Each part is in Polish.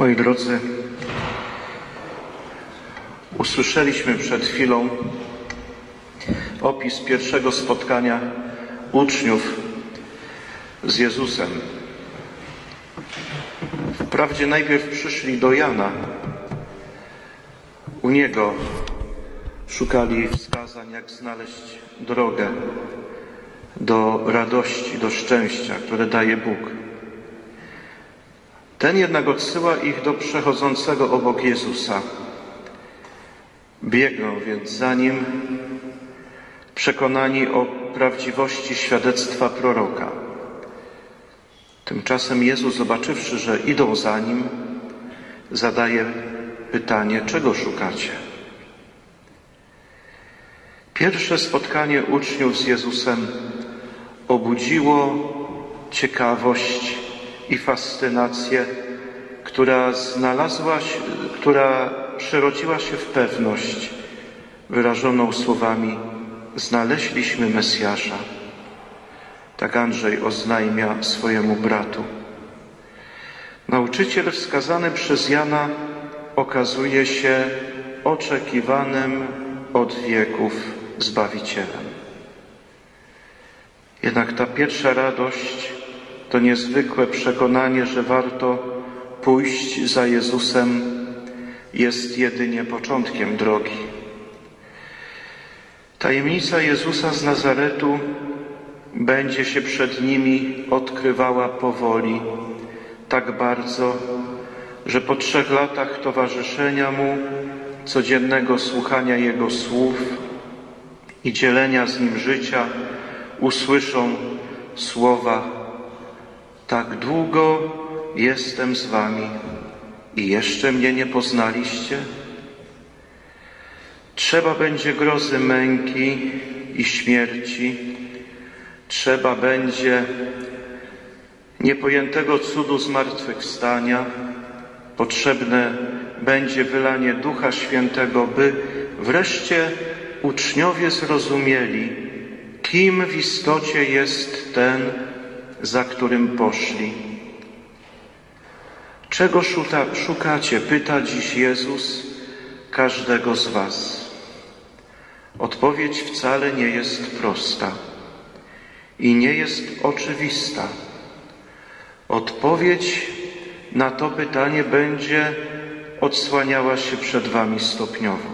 Moi drodzy, usłyszeliśmy przed chwilą opis pierwszego spotkania uczniów z Jezusem. Wprawdzie najpierw przyszli do Jana. U niego szukali wskazań, jak znaleźć drogę do radości, do szczęścia, które daje Bóg. Ten jednak odsyła ich do przechodzącego obok Jezusa. Biegną więc za Nim, przekonani o prawdziwości świadectwa proroka. Tymczasem Jezus, zobaczywszy, że idą za Nim, zadaje pytanie: czego szukacie? Pierwsze spotkanie uczniów z Jezusem obudziło ciekawość i fascynację, która przerodziła się w pewność wyrażoną słowami: znaleźliśmy Mesjasza. Tak Andrzej oznajmia swojemu bratu. Nauczyciel wskazany przez Jana okazuje się oczekiwanym od wieków Zbawicielem. Jednak ta pierwsza radość to niezwykłe przekonanie, że warto pójść za Jezusem, jest jedynie początkiem drogi. Tajemnica Jezusa z Nazaretu będzie się przed nimi odkrywała powoli, tak bardzo, że po 3 latach towarzyszenia Mu, codziennego słuchania Jego słów i dzielenia z Nim życia, usłyszą słowa: tak długo jestem z wami i jeszcze mnie nie poznaliście? Trzeba będzie grozy męki i śmierci, trzeba będzie niepojętego cudu zmartwychwstania, potrzebne będzie wylanie Ducha Świętego, by wreszcie uczniowie zrozumieli, kim w istocie jest ten, za którym poszli. Czego szukacie? Pyta dziś Jezus każdego z was. Odpowiedź wcale nie jest prosta i nie jest oczywista. Odpowiedź na to pytanie będzie odsłaniała się przed wami stopniowo.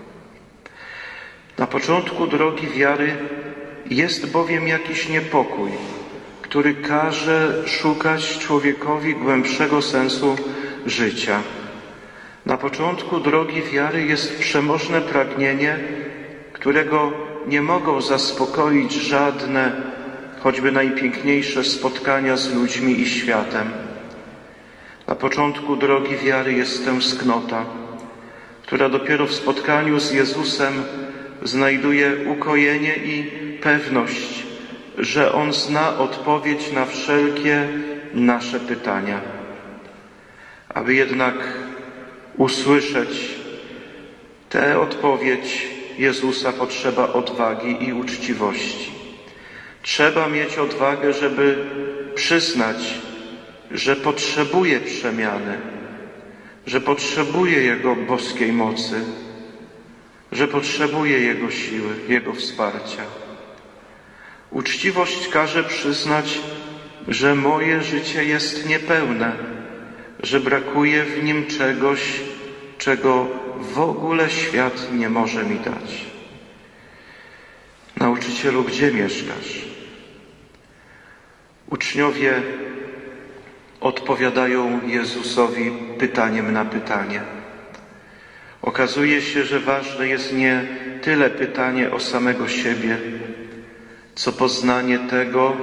Na początku drogi wiary jest bowiem jakiś niepokój, który każe szukać człowiekowi głębszego sensu życia. Na początku drogi wiary jest przemożne pragnienie, którego nie mogą zaspokoić żadne, choćby najpiękniejsze spotkania z ludźmi i światem. Na początku drogi wiary jest tęsknota, która dopiero w spotkaniu z Jezusem znajduje ukojenie i pewność, że On zna odpowiedź na wszelkie nasze pytania. Aby jednak usłyszeć tę odpowiedź Jezusa, potrzeba odwagi i uczciwości. Trzeba mieć odwagę, żeby przyznać, że potrzebuje przemiany, że potrzebuje Jego boskiej mocy, że potrzebuje Jego siły, Jego wsparcia. Uczciwość każe przyznać, że moje życie jest niepełne, że brakuje w nim czegoś, czego w ogóle świat nie może mi dać. Nauczycielu, gdzie mieszkasz? Uczniowie odpowiadają Jezusowi pytaniem na pytanie. Okazuje się, że ważne jest nie tyle pytanie o samego siebie, co poznanie tego,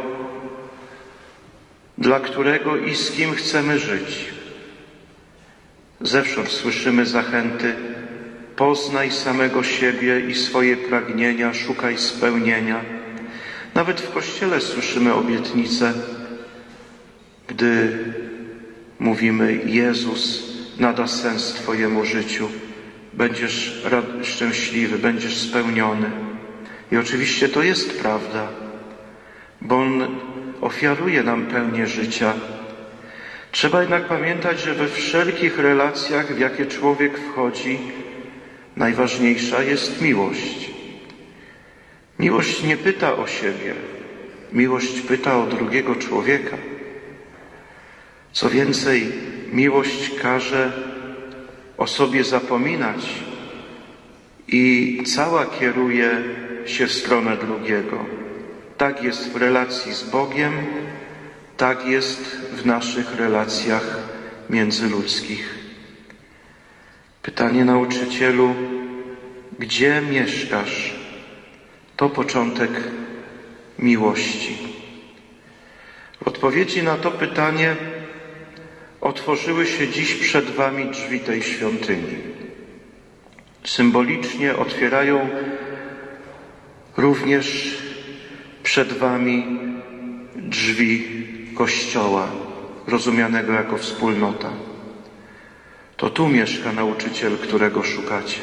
dla którego i z kim chcemy żyć. Zewsząd słyszymy zachęty: poznaj samego siebie i swoje pragnienia, szukaj spełnienia. Nawet w Kościele słyszymy obietnice, gdy mówimy: Jezus nada sens Twojemu życiu, będziesz szczęśliwy, będziesz spełniony. I oczywiście to jest prawda, bo On ofiaruje nam pełnię życia. Trzeba jednak pamiętać, że we wszelkich relacjach, w jakie człowiek wchodzi, najważniejsza jest miłość. Miłość nie pyta o siebie, miłość pyta o drugiego człowieka. Co więcej, miłość każe o sobie zapominać i cała kieruje się w stronę drugiego. Tak jest w relacji z Bogiem, tak jest w naszych relacjach międzyludzkich. Pytanie, nauczycielu, gdzie mieszkasz? To początek miłości. W odpowiedzi na to pytanie otworzyły się dziś przed wami drzwi tej świątyni. Symbolicznie otwierają również przed wami drzwi Kościoła, rozumianego jako wspólnota. To tu mieszka nauczyciel, którego szukacie.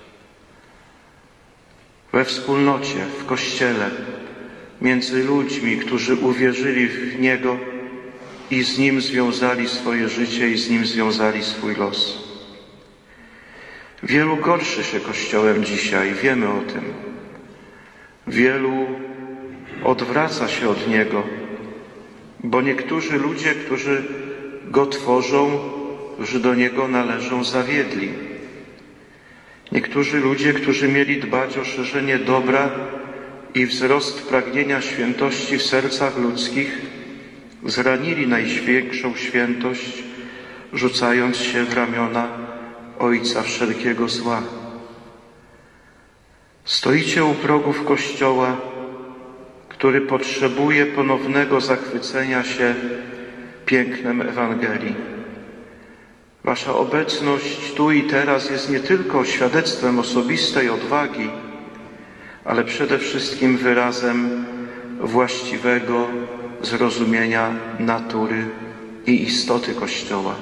We wspólnocie, w Kościele, między ludźmi, którzy uwierzyli w Niego i z Nim związali swoje życie i z Nim związali swój los. Wielu gorszy się Kościołem dzisiaj, wiemy o tym. Wielu odwraca się od Niego, bo niektórzy ludzie, którzy Go tworzą, którzy do Niego należą, zawiedli. Niektórzy ludzie, którzy mieli dbać o szerzenie dobra i wzrost pragnienia świętości w sercach ludzkich, zranili największą świętość, rzucając się w ramiona Ojca wszelkiego zła. Stoicie u progów Kościoła, który potrzebuje ponownego zachwycenia się pięknem Ewangelii. Wasza obecność tu i teraz jest nie tylko świadectwem osobistej odwagi, ale przede wszystkim wyrazem właściwego zrozumienia natury i istoty Kościoła.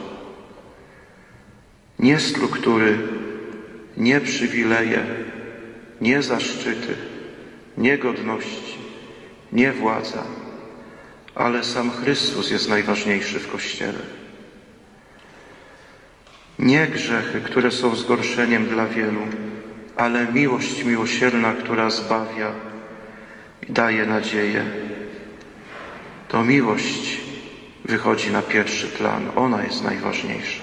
Nie struktury, nie przywileje, nie zaszczyty, nie godności, nie władza, ale sam Chrystus jest najważniejszy w Kościele. Nie grzechy, które są zgorszeniem dla wielu, ale miłość miłosierna, która zbawia i daje nadzieję. To miłość wychodzi na pierwszy plan. Ona jest najważniejsza.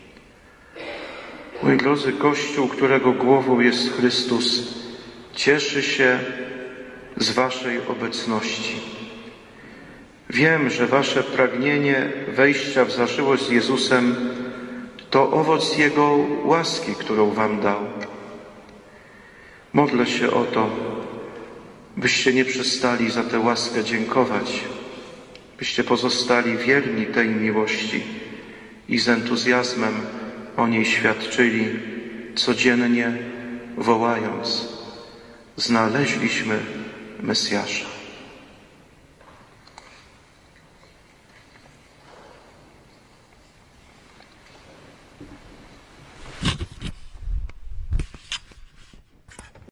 Mój drodzy, Kościół, którego głową jest Chrystus, cieszy się z waszej obecności. Wiem, że wasze pragnienie wejścia w zażyłość z Jezusem to owoc Jego łaski, którą wam dał. Modlę się o to, byście nie przestali za tę łaskę dziękować, byście pozostali wierni tej miłości i z entuzjazmem o niej świadczyli, codziennie wołając: znaleźliśmy Mesjasza.